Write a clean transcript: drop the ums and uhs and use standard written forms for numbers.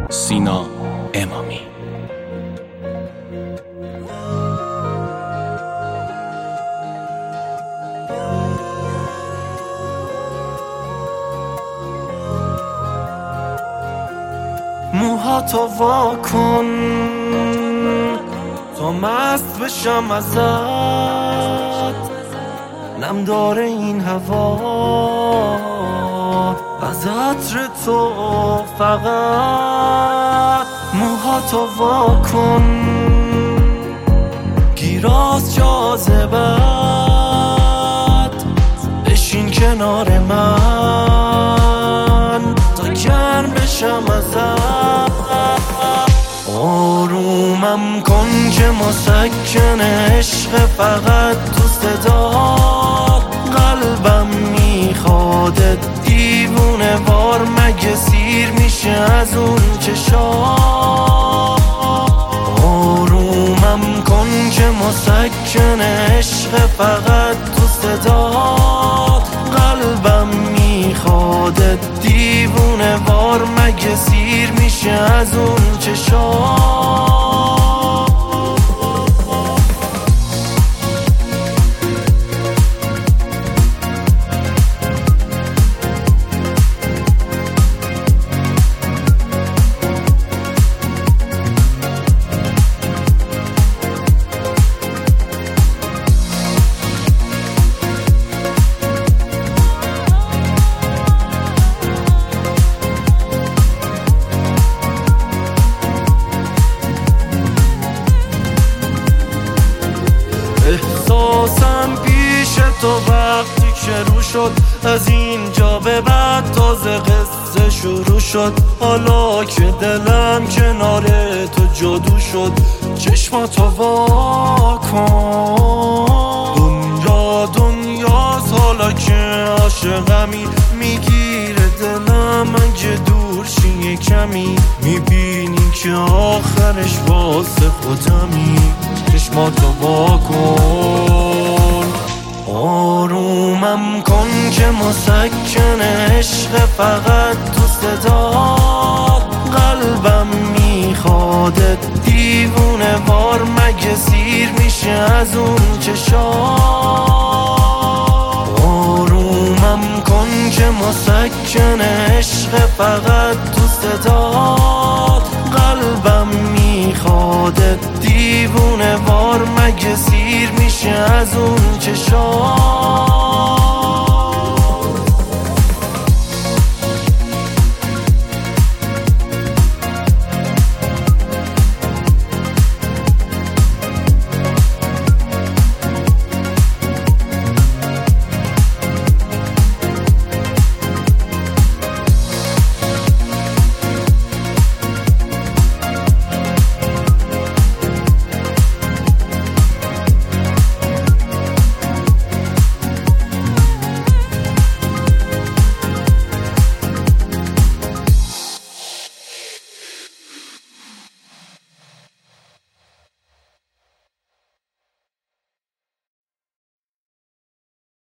سینا امامی. موهاتو وا کن تا مست بشم ازت، نم داره این هوا از عطر تو فقط. موهاتو وا کن گیراز جاذبت، بشین کنار من تا گرم بشم ازت. آرومم کن که مسکن عشق فقط تو صدات، قلبم میخوادت دیوونه وار، مگه سیر میشه از اون چشات. آرومم کن که مسکن عشق فقط تو صدات، قلبم میخوادت دیوونه وار، مگه سیر میشه از اون چشات. احساسم پیش تو وقتی که رو شد، از اینجا به بعد تازه قصه شروع شد. حالا که دلم کنار تو جادو شد، چشماتو وا کن. دنیا دنیاست حالا که عاشقمی، میگیره دلم اگه دور شی کمی. میبینی که آخرش واسه خودمی، چشماتو وا کن. آرومم کن که مسکن عشق فقط تو صدات، قلبم میخوادت دیوونه وار، مگه سیر میشه از اون چشات. آرومم کن که مسکن عشق فقط تو صدات، قلبم میخوادت دیوونه وار، مگه سیر میشه از اون چشات.